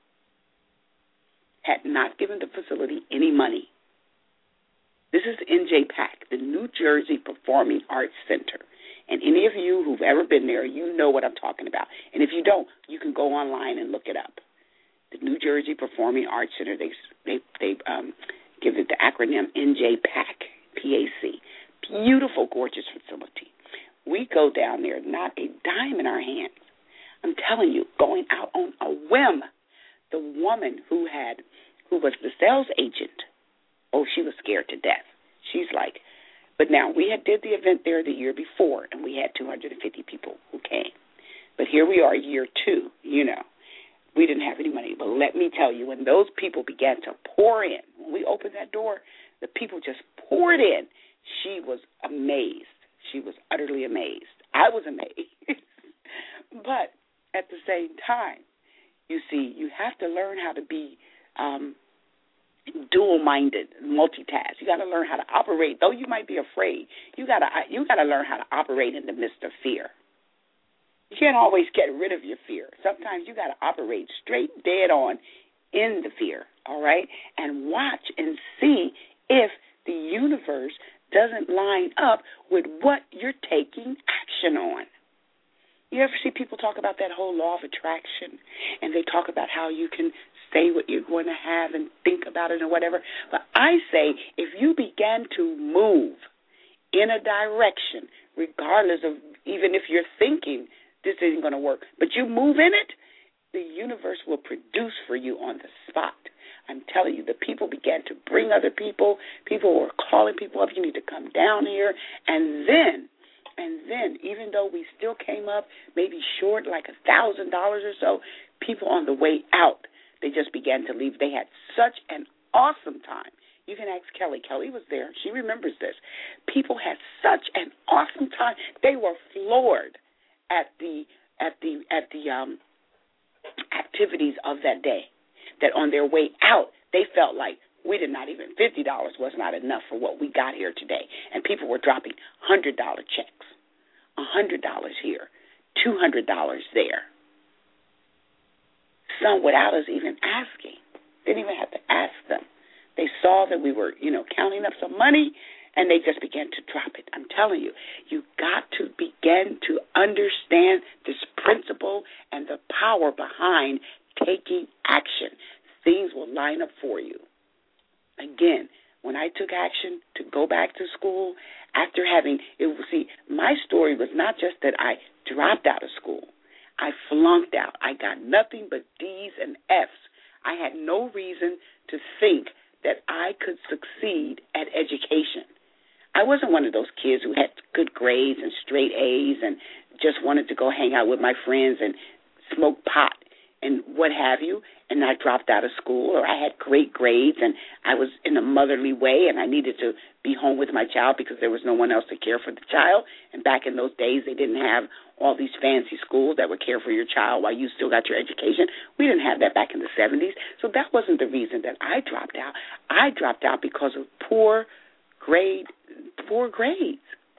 Had not given the facility any money. This is NJPAC, the New Jersey Performing Arts Center. And any of you who've ever been there, you know what I'm talking about. And if you don't, you can go online and look it up. The New Jersey Performing Arts Center, they give it the acronym NJPAC, P-A-C. Beautiful, gorgeous facility. We go down there, not a dime in our hands. I'm telling you, going out on a whim. The woman who was the sales agent, she was scared to death. She's like, but now we had did the event there the year before, and we had 250 people who came. But here we are, year 2, We didn't have any money, but let me tell you, when those people began to pour in, when we opened that door, the people just poured in. She was amazed. She was utterly amazed. I was amazed. But at the same time, you see, you have to learn how to be dual-minded, multitask. You got to learn how to operate. Though you might be afraid, you got to learn how to operate in the midst of fear. You can't always get rid of your fear. Sometimes you got to operate straight dead on in the fear, all right, and watch and see if the universe doesn't line up with what you're taking action on. You ever see people talk about that whole law of attraction, and they talk about how you can say what you're going to have and think about it or whatever? But I say if you begin to move in a direction, regardless of even if you're thinking this isn't going to work, but you move in it, the universe will produce for you on the spot. I'm telling you, the people began to bring other people. People were calling people up, you need to come down here. And then, even though we still came up maybe short like $1,000 or so, people on the way out, they just began to leave. They had such an awesome time. You can ask Kelly. Kelly was there. She remembers this. People had such an awesome time. They were floored at the activities of that day, that on their way out, they felt like we did not even, $50 was not enough for what we got here today. And people were dropping $100 checks, $100 here, $200 there. Some without us even asking. Didn't even have to ask them. They saw that we were, counting up some money, and they just began to drop it. I'm telling you, you got to begin to understand this principle and the power behind taking action. Things will line up for you. Again, when I took action to go back to school, after my story was not just that I dropped out of school. I flunked out. I got nothing but D's and F's. I had no reason to think that I could succeed at education. I wasn't one of those kids who had good grades and straight A's and just wanted to go hang out with my friends and smoke pot and what have you, and I dropped out of school, or I had great grades and I was in a motherly way and I needed to be home with my child because there was no one else to care for the child. And back in those days, they didn't have all these fancy schools that would care for your child while you still got your education. We didn't have that back in the 70s. So that wasn't the reason that I dropped out. I dropped out because of poor grades.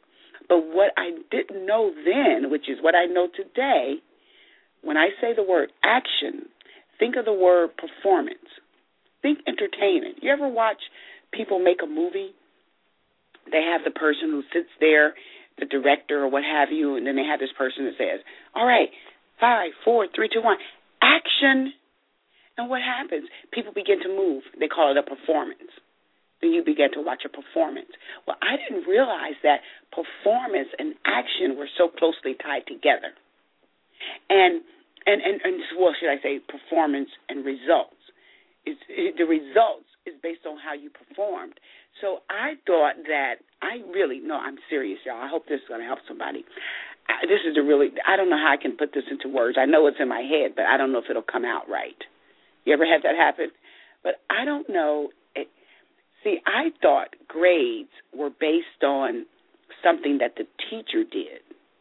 But what I didn't know then, which is what I know today, when I say the word action, think of the word performance. Think entertainment. You ever watch people make a movie? They have the person who sits there, the director or what have you, and then they have this person that says, all right, 5, 4, 3, 2, 1, action. And what happens? People begin to move. They call it a performance. Then you begin to watch a performance. Well, I didn't realize that performance and action were so closely tied together. And well, should I say performance and results. The results is based on how you performed. So I thought that I'm serious, y'all. I hope this is going to help somebody. I don't know how I can put this into words. I know it's in my head, but I don't know if it'll come out right. You ever had that happen? But I don't know. I thought grades were based on something that the teacher did.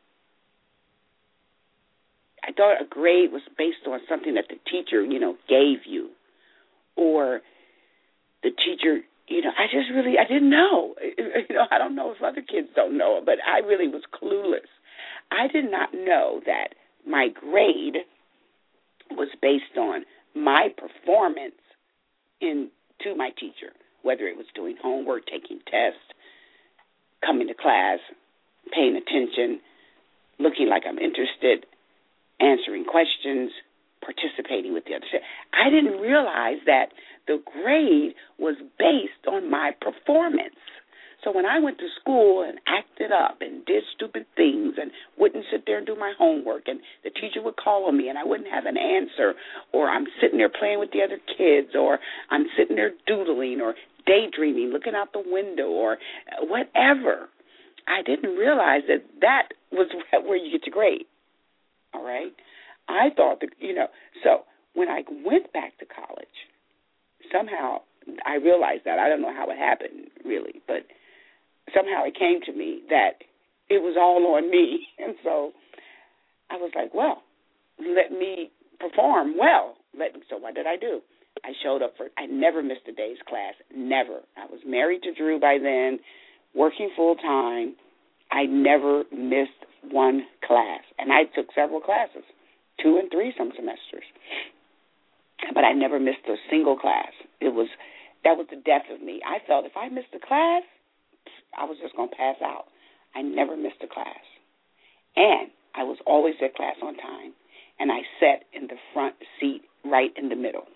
I thought a grade was based on something that the teacher, gave you. Or the teacher, I didn't know. I don't know if other kids don't know it, but I really was clueless. I did not know that my grade was based on my performance to my teacher, whether it was doing homework, taking tests, coming to class, paying attention, looking like I'm interested, answering questions, participating with the other. I didn't realize that the grade was based on my performance. So when I went to school and acted up and did stupid things and wouldn't sit there and do my homework, and the teacher would call on me and I wouldn't have an answer, or I'm sitting there playing with the other kids, or I'm sitting there doodling or daydreaming, looking out the window, or whatever, I didn't realize that was where you get your grade. All right? I thought that, so when I went back to college, somehow I realized that. I don't know how it happened, really, but somehow it came to me that it was all on me. And so I was like, well, let me perform well. So what did I do? I showed up I never missed a day's class, never. I was married to Drew by then, working full time. I never missed one class, and I took several classes, 2 and 3 some semesters, but I never missed a single class. That was the death of me. I felt if I missed a class, I was just going to pass out. I never missed a class, and I was always at class on time, and I sat in the front seat right in the middle.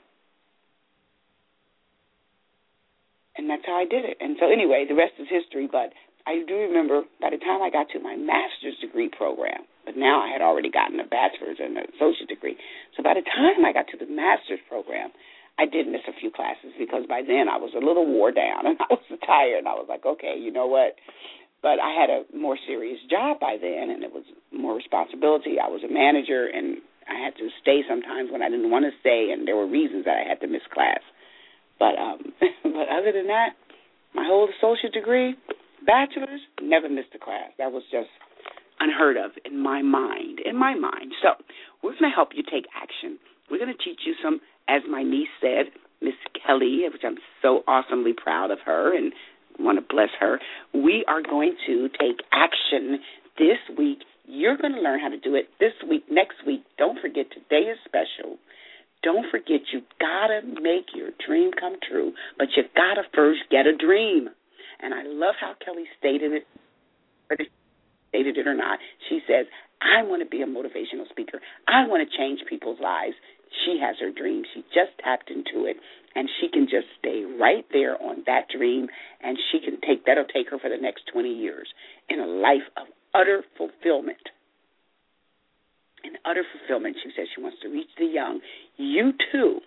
And that's how I did it. And so anyway, the rest is history, but I do remember by the time I got to my master's degree program, but now I had already gotten a bachelor's and an associate degree. So by the time I got to the master's program, I did miss a few classes because by then I was a little wore down and I was tired. And I was like, okay, you know what? But I had a more serious job by then, and it was more responsibility. I was a manager, and I had to stay sometimes when I didn't want to stay, and there were reasons that I had to miss class. But other than that, my whole associate degree, bachelor's, never missed a class. That was just unheard of in my mind. So we're going to help you take action. We're going to teach you some, as my niece said, Miss Kelly, which I'm so awesomely proud of her and want to bless her. We are going to take action this week. You're going to learn how to do it this week, next week. Don't forget, today is special. Don't forget, you got to make your dream come true, but you got to first get a dream. And I love how Kelly stated it, whether she stated it or not. She says, I want to be a motivational speaker. I want to change people's lives. She has her dream. She just tapped into it, and she can just stay right there on that dream, and that'll take her for the next 20 years in a life of utter fulfillment. In utter fulfillment, she says she wants to reach the young. You too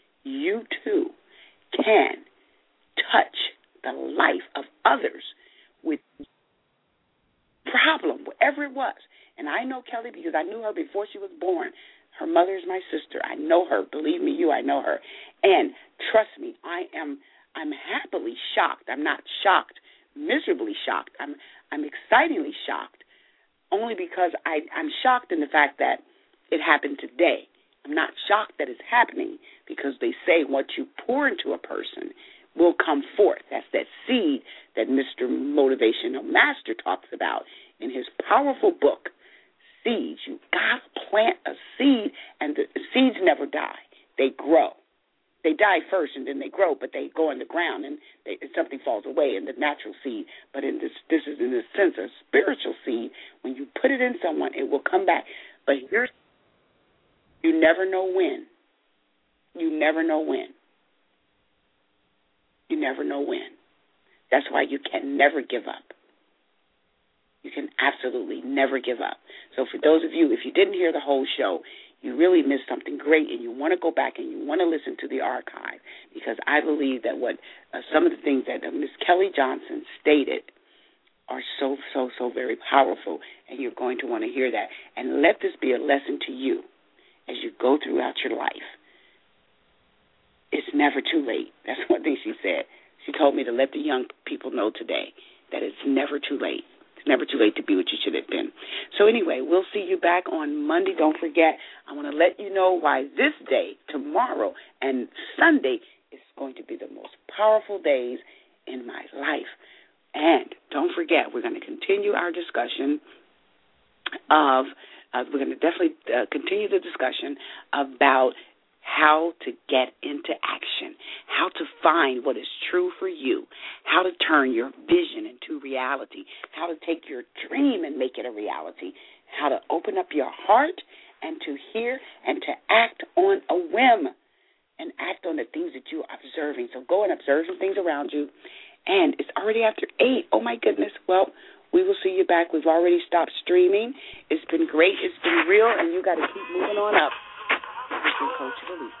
can touch the life of others with problem, whatever it was. And I know Kelly because I knew her before she was born. Her mother is my sister. I know her. Believe me, I know her. And trust me, I'm happily shocked. I'm not shocked, miserably shocked. I'm excitingly shocked, only because I'm shocked in the fact that it happened today. I'm not shocked that it's happening because they say what you pour into a person will come forth. That's that seed that Mr. Motivational Master talks about in his powerful book, Seeds. You got to plant a seed, and the seeds never die. They grow. They die first, and then they grow, but they go in the ground, and something falls away in the natural seed. But in this is, in a sense, a spiritual seed. When you put it in someone, it will come back. But you never know when. You never know when. You never know when. That's why you can never give up. You can absolutely never give up. So for those of you, if you didn't hear the whole show, you really missed something great, and you want to go back and you want to listen to the archive, because I believe that what some of the things that Ms. Kelly Johnson stated are so very powerful, and you're going to want to hear that. And let this be a lesson to you as you go throughout your life. It's never too late. That's one thing she said. She told me to let the young people know today that it's never too late. It's never too late to be what you should have been. So anyway, we'll see you back on Monday. Don't forget, I want to let you know why this day, tomorrow, and Sunday is going to be the most powerful days in my life. And don't forget, we're going to continue our discussion of, we're going to definitely continue the discussion about how to get into action, how to find what is true for you, how to turn your vision into reality, how to take your dream and make it a reality, how to open up your heart and to hear and to act on a whim and act on the things that you're observing. So go and observe some things around you. And it's already after 8. Oh, my goodness. Well, we will see you back. We've already stopped streaming. It's been great. It's been real, and you got to keep moving on up. Coach Lalisa.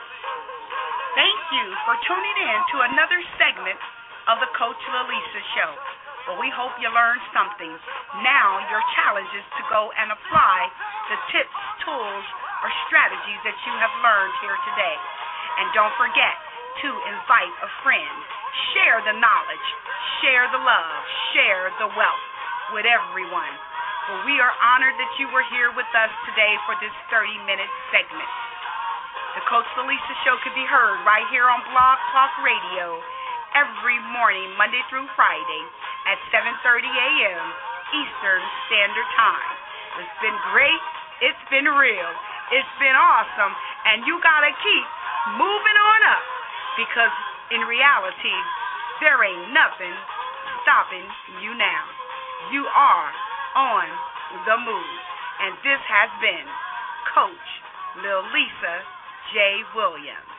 Thank you for tuning in to another segment of the Coach Lalisa Show. Well, we hope you learned something. Now your challenge is to go and apply the tips, tools, or strategies that you have learned here today. And don't forget to invite a friend. Share the knowledge, share the love, share the wealth with everyone. Well, we are honored that you were here with us today for this 30-minute segment. The Coach Lalisa Show can be heard right here on Blog Talk Radio every morning, Monday through Friday at 7:30 a.m. Eastern Standard Time. It's been great. It's been real. It's been awesome. And you got to keep moving on up, because in reality, there ain't nothing stopping you now. You are on the move. And this has been Coach Lil Lisa J. Williams.